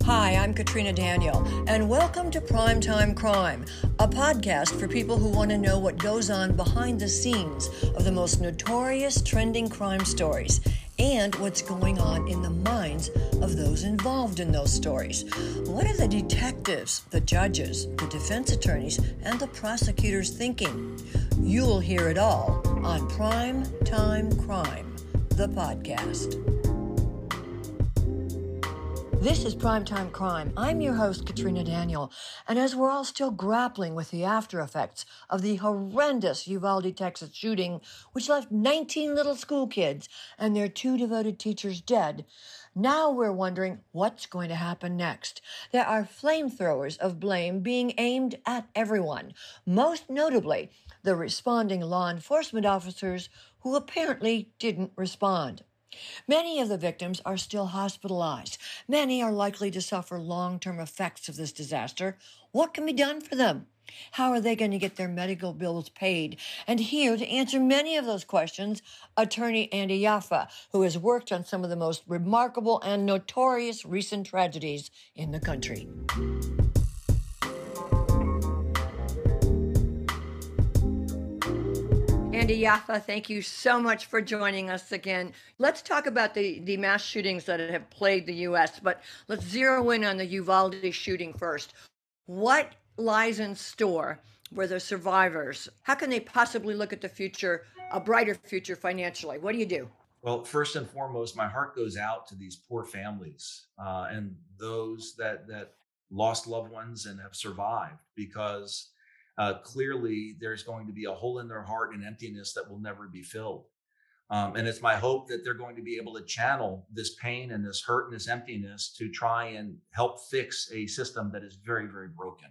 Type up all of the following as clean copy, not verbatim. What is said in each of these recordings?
Hi, I'm Katrina Daniel, and welcome to Primetime Crime, a podcast for people who want to know what goes on behind the scenes of the most notorious trending crime stories and what's going on in the minds of those involved in those stories. What are the detectives, the judges, the defense attorneys, and the prosecutors thinking? You'll hear it all on Primetime Crime, the podcast. This is Primetime Crime. I'm your host, Katrina Daniel, and as we're all still grappling with the after effects of the horrendous Uvalde, Texas shooting, which left 19 little school kids and their 2 devoted teachers dead, now we're wondering what's going to happen next. There are flamethrowers of blame being aimed at everyone, most notably the responding law enforcement officers who apparently didn't respond. Many of the victims are still hospitalized. Many are likely to suffer long-term effects of this disaster. What can be done for them? How are they going to get their medical bills paid? And here to answer many of those questions, attorney Andy Yaffa, who has worked on some of the most remarkable and notorious recent tragedies in the country. Andy Yaffa, thank you so much for joining us again. Let's talk about the mass shootings that have plagued the U.S., but let's zero in on the Uvalde shooting first. What lies in store for the survivors? How can they possibly look at the future, a brighter future financially? What do you do? Well, first and foremost, my heart goes out to these poor families and those that lost loved ones and have survived, because clearly there's going to be a hole in their heart and emptiness that will never be filled. And it's my hope that they're going to be able to channel this pain and this hurt and this emptiness to try and help fix a system that is very, very broken.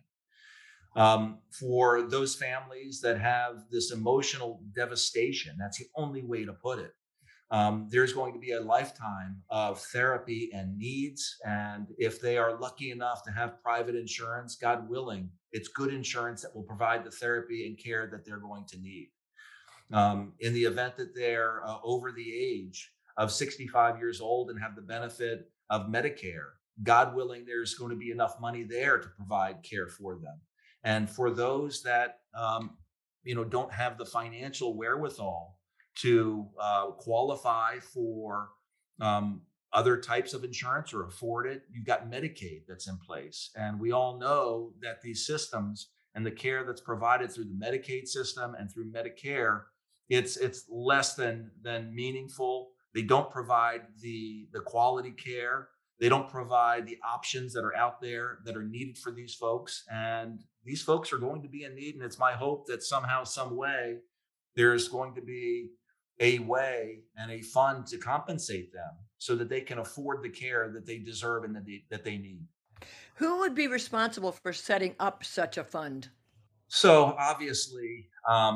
For those families that have this emotional devastation, that's the only way to put it. There's going to be a lifetime of therapy and needs. And if they are lucky enough to have private insurance, God willing, it's good insurance that will provide the therapy and care that they're going to need. In the event that they're over the age of 65 years old and have the benefit of Medicare, God willing, there's going to be enough money there to provide care for them. And for those that don't have the financial wherewithal to qualify for other types of insurance or afford it, you've got Medicaid that's in place. And we all know that these systems and the care that's provided through the Medicaid system and through Medicare, it's less than meaningful. They don't provide the quality care. They don't provide the options that are out there that are needed for these folks. And these folks are going to be in need. And it's my hope that somehow, some way, there's going to be a way and a fund to compensate them so that they can afford the care that they deserve and that they need. Who would be responsible for setting up such a fund? So obviously,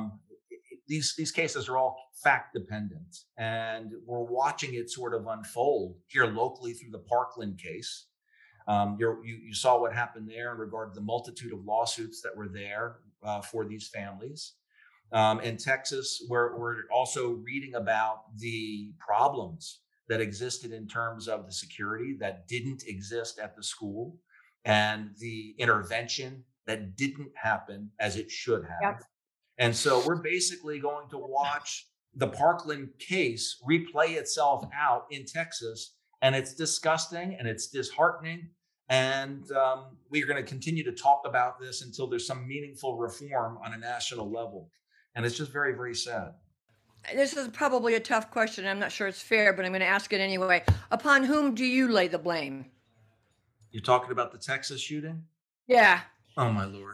these cases are all fact dependent, and we're watching it sort of unfold here locally through the Parkland case. You saw what happened there in regard to the multitude of lawsuits that were there for these families. In Texas, we're also reading about the problems that existed in terms of the security that didn't exist at the school and the intervention that didn't happen as it should have. Yep. And so we're basically going to watch the Parkland case replay itself out in Texas, and it's disgusting and it's disheartening. And we're going to continue to talk about this until there's some meaningful reform on a national level. And it's just very, very sad. This is probably a tough question. I'm not sure it's fair, but I'm going to ask it anyway. Upon whom do you lay the blame? You're talking about the Texas shooting? Yeah. Oh, my Lord.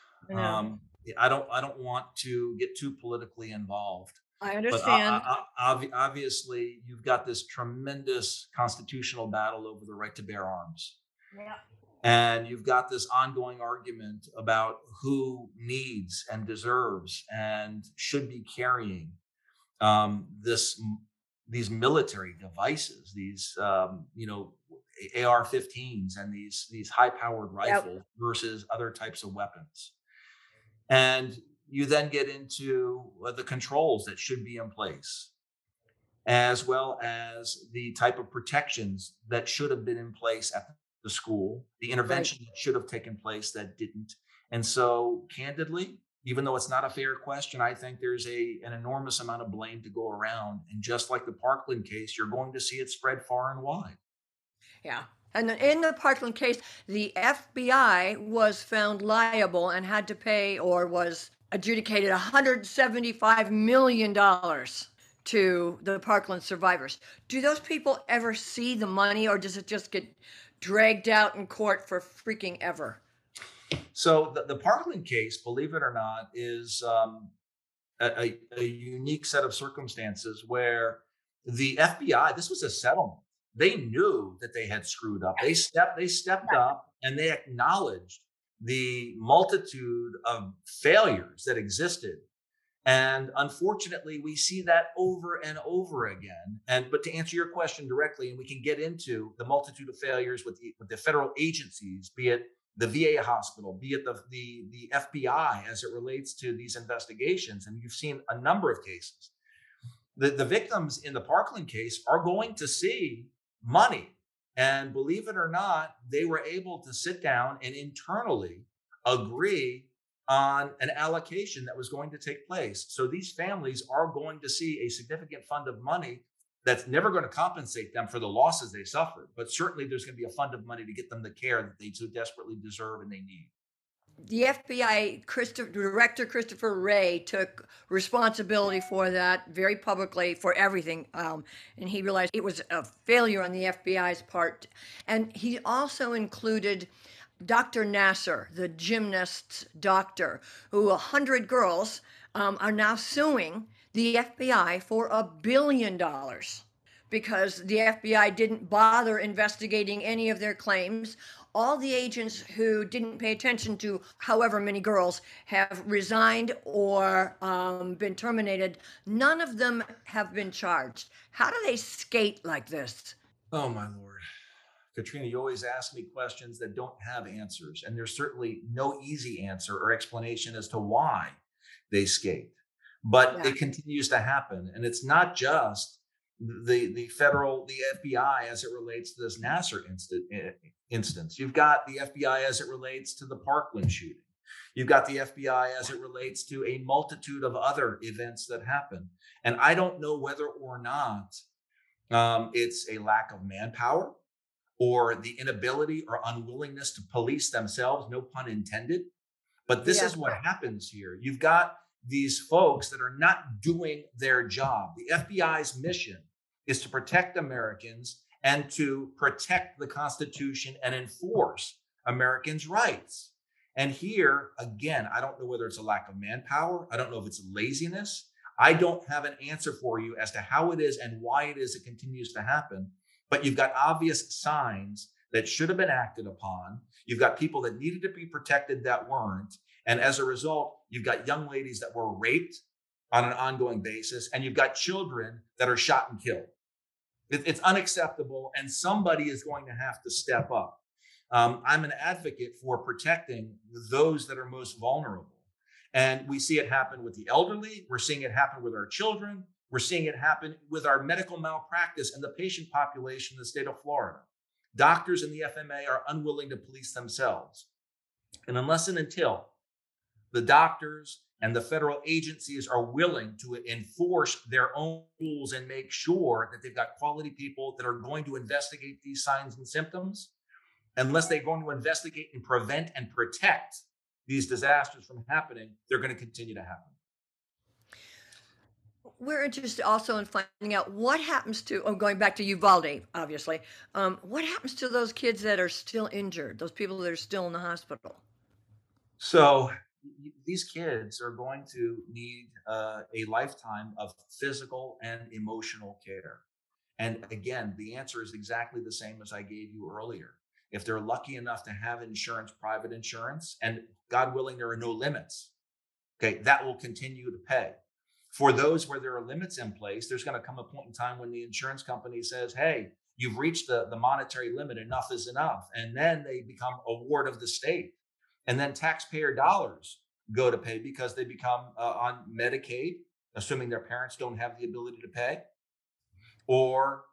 I don't want to get too politically involved. I understand. But obviously, you've got this tremendous constitutional battle over the right to bear arms. Yeah. And you've got this ongoing argument about who needs and deserves and should be carrying these military devices, these AR-15s and these high-powered rifles versus other types of weapons. And you then get into the controls that should be in place, as well as the type of protections that should have been in place at the school, the Right. intervention that should have taken place that didn't. And so, candidly, even though it's not a fair question, I think there's an enormous amount of blame to go around. And just like the Parkland case, you're going to see it spread far and wide. Yeah. And in the Parkland case, the FBI was found liable and had to pay or was adjudicated $175 million to the Parkland survivors. Do those people ever see the money or does it just get dragged out in court for freaking ever? So the Parkland case, believe it or not, is a unique set of circumstances where the FBI, this was a settlement. They knew that they had screwed up. They stepped up and they acknowledged the multitude of failures that existed. And unfortunately, we see that over and over again. And but to answer your question directly, and we can get into the multitude of failures with the federal agencies, be it the VA hospital, be it the FBI as it relates to these investigations. And you've seen a number of cases. The victims in the Parkland case are going to see money. And believe it or not, they were able to sit down and internally agree on an allocation that was going to take place. So these families are going to see a significant fund of money that's never going to compensate them for the losses they suffered, but certainly there's going to be a fund of money to get them the care that they so desperately deserve and they need. The FBI Director Christopher Wray took responsibility for that very publicly for everything, and he realized it was a failure on the FBI's part. And he also included Dr. Nasser, the gymnast doctor, who 100 girls are now suing the FBI for $1 billion because the FBI didn't bother investigating any of their claims. All the agents who didn't pay attention to however many girls have resigned or been terminated. None of them have been charged. How do they skate like this? Oh, my Lord. Katrina, you always ask me questions that don't have answers. And there's certainly no easy answer or explanation as to why they skate. But Yeah. it continues to happen. And it's not just the FBI as it relates to this Nasser instance. You've got the FBI as it relates to the Parkland shooting. You've got the FBI as it relates to a multitude of other events that happen. And I don't know whether or not it's a lack of manpower or the inability or unwillingness to police themselves, no pun intended. But this Yeah. is what happens here. You've got these folks that are not doing their job. The FBI's mission is to protect Americans and to protect the Constitution and enforce Americans' rights. And here, again, I don't know whether it's a lack of manpower. I don't know if it's laziness. I don't have an answer for you as to how it is and why it is it continues to happen. But you've got obvious signs that should have been acted upon. You've got people that needed to be protected that weren't. And as a result, you've got young ladies that were raped on an ongoing basis, and you've got children that are shot and killed. It's unacceptable, and somebody is going to have to step up. I'm an advocate for protecting those that are most vulnerable. And we see it happen with the elderly. We're seeing it happen with our children. We're seeing it happen with our medical malpractice and the patient population in the state of Florida. Doctors and the FMA are unwilling to police themselves. And unless and until the doctors and the federal agencies are willing to enforce their own rules and make sure that they've got quality people that are going to investigate these signs and symptoms, unless they're going to investigate and prevent and protect these disasters from happening, they're going to continue to happen. We're interested also in finding out what happens to, oh, going back to Uvalde, obviously. What happens to those kids that are still injured, those people that are still in the hospital? So these kids are going to need a lifetime of physical and emotional care. And again, the answer is exactly the same as I gave you earlier. If they're lucky enough to have insurance, private insurance, and God willing, there are no limits, okay, that will continue to pay. For those where there are limits in place, there's going to come a point in time when the insurance company says, hey, you've reached the monetary limit, enough is enough. And then they become a ward of the state. And then taxpayer dollars go to pay because they become on Medicaid, assuming their parents don't have the ability to pay, or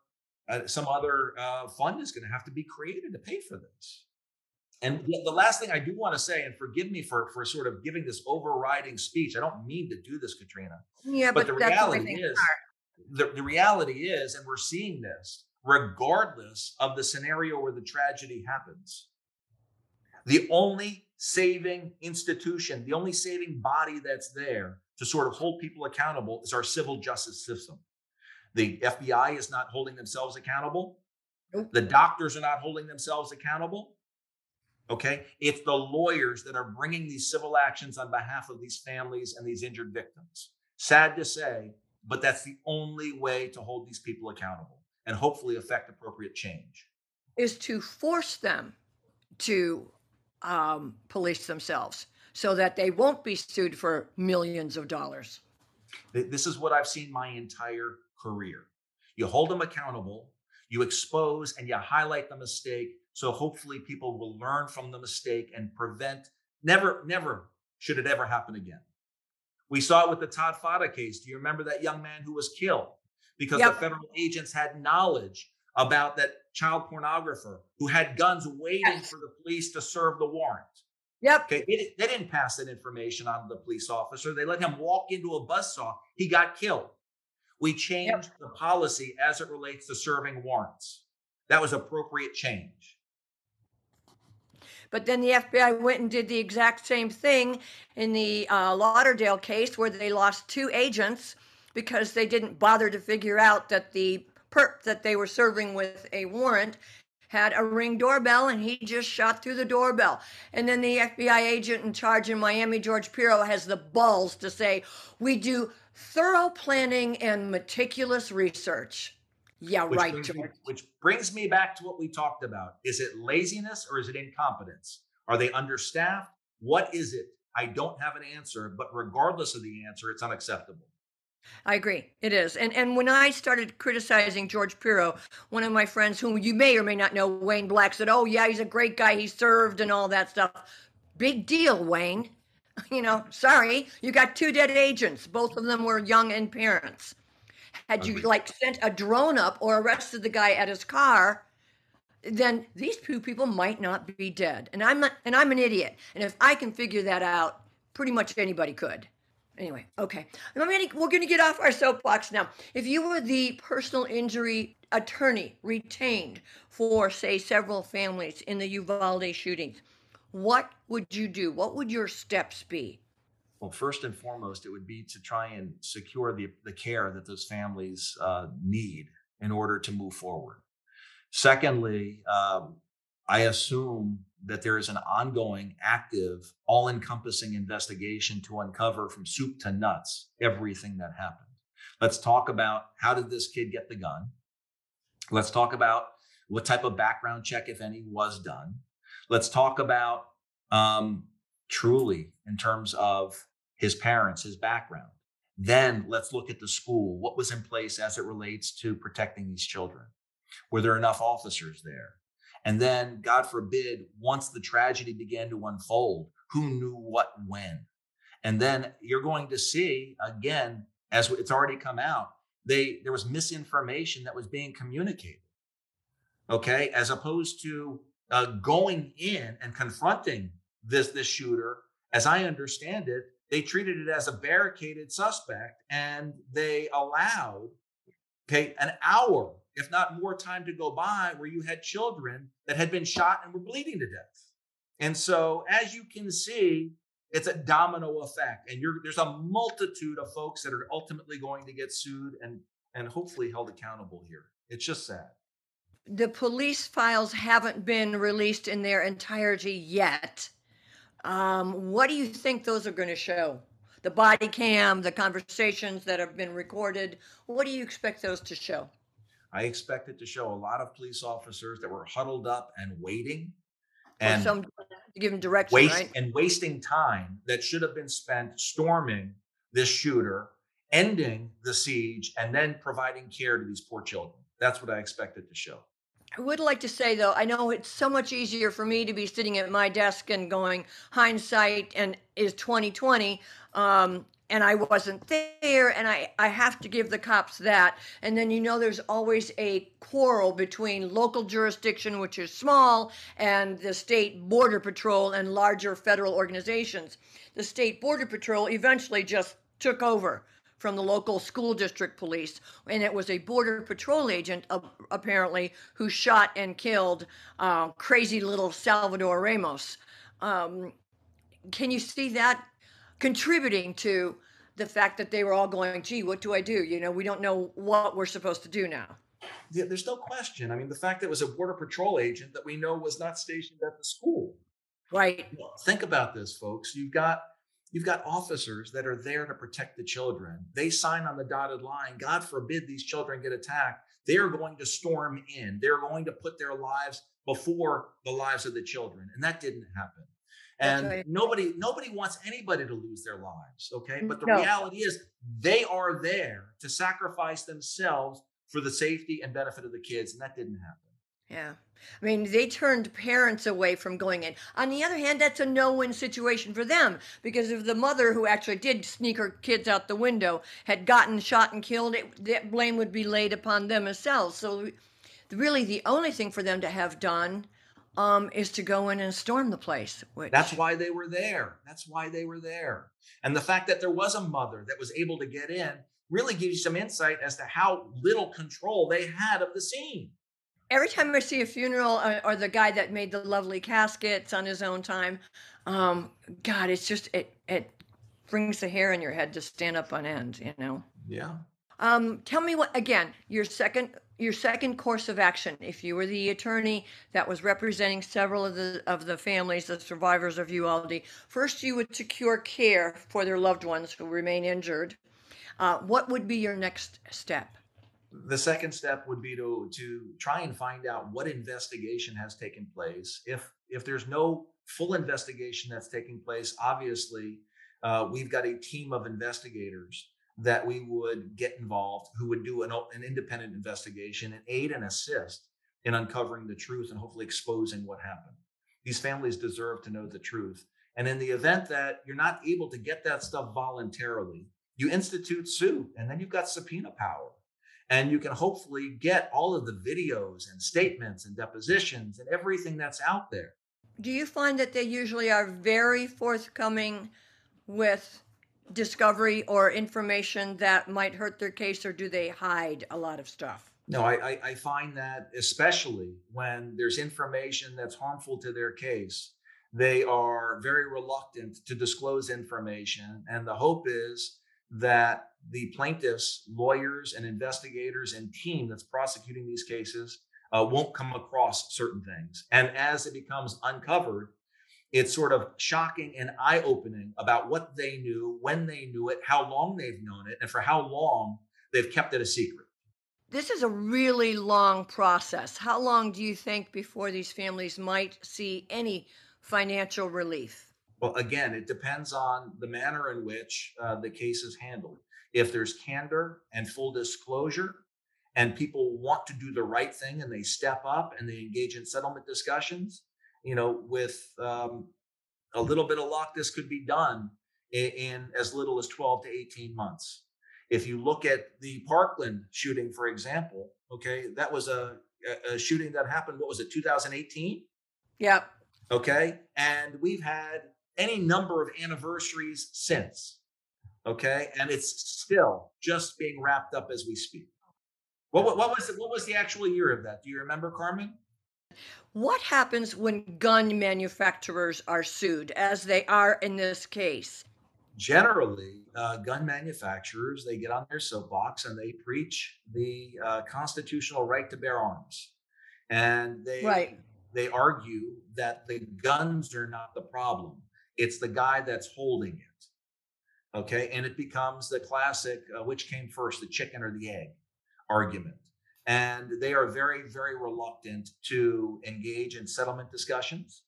some other fund is going to have to be created to pay for this. And the last thing I do want to say, and forgive me for sort of giving this overriding speech, I don't mean to do this, Katrina, Yeah, but the but that's the way reality things is, the reality is, and we're seeing this, regardless of the scenario where the tragedy happens, the only saving institution, the only saving body that's there to sort of hold people accountable is our civil justice system. The FBI is not holding themselves accountable. are. The doctors are not holding themselves accountable. Okay. It's the lawyers that are bringing these civil actions on behalf of these families and these injured victims. Sad to say, but that's the only way to hold these people accountable and hopefully affect appropriate change. Is to force them to police themselves so that they won't be sued for millions of dollars. This is what I've seen my entire career. You hold them accountable, you expose and you highlight the mistake. So hopefully people will learn from the mistake and prevent, never should it ever happen again. We saw it with the Todd Fada case. Do you remember that young man who was killed because the federal agents had knowledge about that child pornographer who had guns waiting for the police to serve the warrant? Yep. Okay, they didn't pass that information on to the police officer. They let him walk into a buzzsaw. He got killed. We changed the policy as it relates to serving warrants. That was appropriate change. But then the FBI went and did the exact same thing in the Lauderdale case where they lost 2 agents because they didn't bother to figure out that the perp that they were serving with a warrant had a Ring doorbell and he just shot through the doorbell. And then the FBI agent in charge in Miami, George Pirro, has the balls to say, we do thorough planning and meticulous research. Yeah, right, George. Which brings me back to what we talked about. Is it laziness or is it incompetence? Are they understaffed? What is it? I don't have an answer, but regardless of the answer, it's unacceptable. I agree. It is. And when I started criticizing George Pirro, one of my friends, whom you may or may not know, Wayne Black, said, oh, yeah, he's a great guy. He served and all that stuff. Big deal, Wayne. You know, sorry, you got 2 dead agents. Both of them were young and parents. Had you sent a drone up or arrested the guy at his car, then these 2 people might not be dead. And I'm an idiot. And if I can figure that out, pretty much anybody could. Anyway, okay. We're going to get off our soapbox now. If you were the personal injury attorney retained for, say, several families in the Uvalde shootings, what would you do? What would your steps be? Well, first and foremost, it would be to try and secure the care that those families need in order to move forward. Secondly, I assume that there is an ongoing, active, all-encompassing investigation to uncover from soup to nuts everything that happened. Let's talk about, how did this kid get the gun? Let's talk about what type of background check, if any, was done. Let's talk about truly in terms of his parents, his background. Then let's look at the school. What was in place as it relates to protecting these children? Were there enough officers there? And then, God forbid, once the tragedy began to unfold, who knew what when? And then you're going to see, again, as it's already come out, there was misinformation that was being communicated, okay? As opposed to going in and confronting this shooter, as I understand it, they treated it as a barricaded suspect and they allowed, an hour, if not more time to go by where you had children that had been shot and were bleeding to death. And so, as you can see, it's a domino effect. And there's a multitude of folks that are ultimately going to get sued and hopefully held accountable here. It's just sad. The police files haven't been released in their entirety yet. What do you think those are going to show? The body cam, the conversations that have been recorded. What do you expect those to show? I expect it to show a lot of police officers that were huddled up and waiting and to give them direction, right? And wasting time that should have been spent storming this shooter, ending the siege, and then providing care to these poor children. That's what I expect it to show. I would like to say, though, I know it's so much easier for me to be sitting at my desk and going, hindsight and is 2020. and I wasn't there, and I have to give the cops that. And then, there's always a quarrel between local jurisdiction, which is small, and the state border patrol and larger federal organizations. The state border patrol eventually just took over from the local school district police, and it was a border patrol agent, apparently, who shot and killed crazy little Salvador Ramos. Um, can you see that contributing to the fact that they were all going, gee, what do I do? We don't know what we're supposed to do now. Yeah, there's no question. I mean, the fact that it was a border patrol agent that we know was not stationed at the school. Right. Well, think about this, folks. You've got officers that are there to protect the children. They sign on the dotted line. God forbid these children get attacked. They are going to storm in. They're going to put their lives before the lives of the children, and that didn't happen. That's And right. nobody wants anybody to lose their lives, okay? But the No. reality is they are there to sacrifice themselves for the safety and benefit of the kids, and that didn't happen. Yeah. I mean, they turned parents away from going in. On the other hand, that's a no-win situation for them because if the mother who actually did sneak her kids out the window had gotten shot and killed, that blame would be laid upon them themselves. So really the only thing for them to have done is to go in and storm the place, That's which why they were there. That's why they were there. And the fact that there was a mother that was able to get in really gives you some insight as to how little control they had of the scene. every time I see a funeral or the guy that made the lovely caskets on his own time, um, God, it's just it brings the hair in your head to stand up on end. Yeah. Tell me what again, your second course of action. If you were the attorney that was representing several of the families, the survivors of Uvalde, first you would secure care for their loved ones who remain injured. What would be your next step? The second step would be to try and find out what investigation has taken place. If there's no full investigation that's taking place, obviously we've got a team of investigators that we would get involved who would do an independent investigation and aid and assist in uncovering the truth and hopefully exposing what happened. These families deserve to know the truth. And in the event that you're not able to get that stuff voluntarily, you institute suit and then you've got subpoena power. And you can hopefully get all of the videos and statements and depositions and everything that's out there. Do you find that they usually are very forthcoming with discovery or information that might hurt their case, or do they hide a lot of stuff? No, I find that especially when there's information that's harmful to their case, they are very reluctant to disclose information. And the hope is that the plaintiffs, lawyers, and investigators and team that's prosecuting these cases won't come across certain things. And as it becomes uncovered, it's sort of shocking and eye opening about what they knew, when they knew it, how long they've known it, and for how long they've kept it a secret. This is a really long process. How long do you think before these families might see any financial relief? Well, again, it depends on the manner in which the case is handled. If there's candor and full disclosure, and people want to do the right thing and they step up and they engage in settlement discussions, with a little bit of luck, this could be done in as little as 12 to 18 months. If you look at the Parkland shooting, for example, okay, that was a shooting that happened, what was it, 2018? Yep. Okay. And we've had any number of anniversaries since. Okay. And it's still just being wrapped up as we speak. What was the actual year of that? Do you remember, Carmen? What happens when gun manufacturers are sued, as they are in this case? Generally, gun manufacturers, they get on their soapbox and they preach the constitutional right to bear arms, and they Right. they argue that the guns are not the problem; it's the guy that's holding it. Okay, and it becomes the classic which came first, the chicken or the egg argument. And they are very, very reluctant to engage in settlement discussions.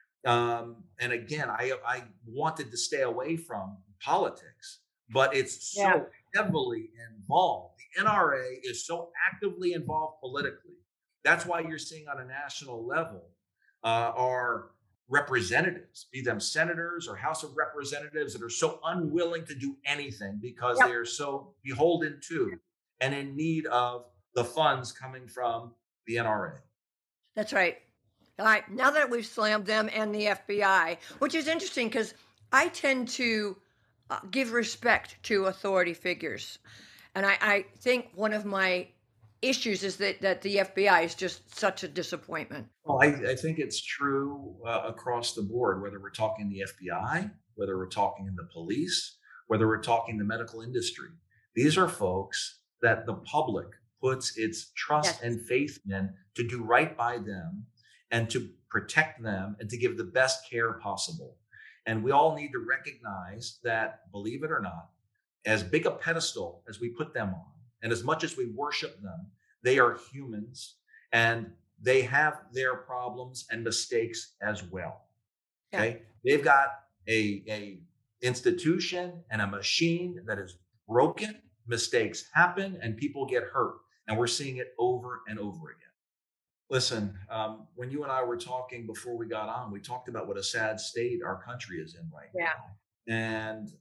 And again, I wanted to stay away from politics, but it's Yeah. so heavily involved. The NRA is so actively involved politically. That's why you're seeing on a national level our representatives, be them senators or House of Representatives, that are so unwilling to do anything because Yep. they are so beholden to and in need of the funds coming from the NRA. That's right. All right. Now that we've slammed them and the FBI, which is interesting because I tend to give respect to authority figures. And I think one of my issues is that the FBI is just such a disappointment. Well, I think it's true across the board, whether we're talking the FBI, whether we're talking in the police, whether we're talking the medical industry. These are folks that the public puts its trust and faith in to do right by them and to protect them and to give the best care possible. And we all need to recognize that, believe it or not, as big a pedestal as we put them on, and as much as we worship them, they are humans and they have their problems and mistakes as well. Okay. They've got a institution and a machine that is broken. Mistakes happen and people get hurt. And we're seeing it over and over again. Listen, when you and I were talking before we got on, we talked about what a sad state our country is in right now. And,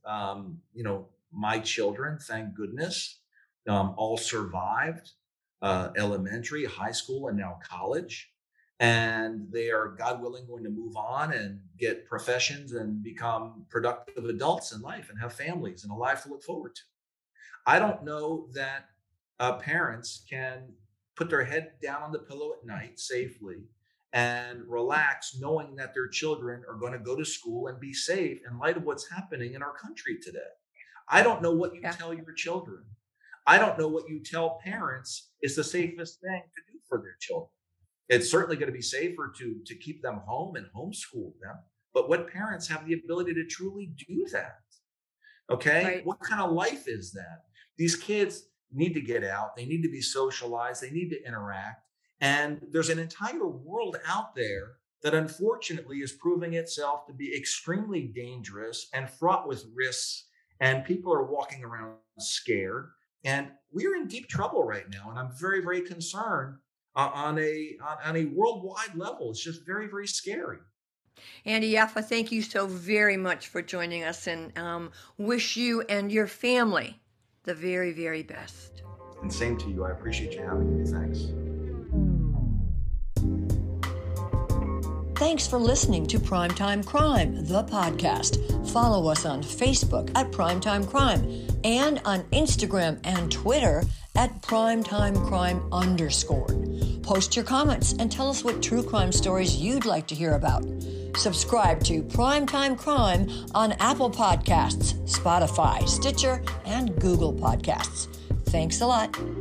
my children, thank goodness, all survived elementary, high school, and now college. And they are, God willing, going to move on and get professions and become productive adults in life and have families and a life to look forward to. I don't know that parents can put their head down on the pillow at night safely and relax, knowing that their children are going to go to school and be safe in light of what's happening in our country today. I don't know what you tell your children. I don't know what you tell parents is the safest thing to do for their children. It's certainly going to be safer to keep them home and homeschool them. But what parents have the ability to truly do that? Okay. Right. What kind of life is that? These kids need to get out. They need to be socialized. They need to interact. And there's an entire world out there that unfortunately is proving itself to be extremely dangerous and fraught with risks. And people are walking around scared. And we're in deep trouble right now. And I'm very, very concerned on a worldwide level. It's just very, very scary. Andy Yaffa, thank you so very much for joining us, and wish you and your family the very, very best. And same to you. I appreciate you having me. Thanks. Thanks for listening to Primetime Crime, the podcast. Follow us on Facebook at Primetime Crime and on Instagram and Twitter at PrimetimeCrime_. Post your comments and tell us what true crime stories you'd like to hear about. Subscribe to Primetime Crime on Apple Podcasts, Spotify, Stitcher, and Google Podcasts. Thanks a lot.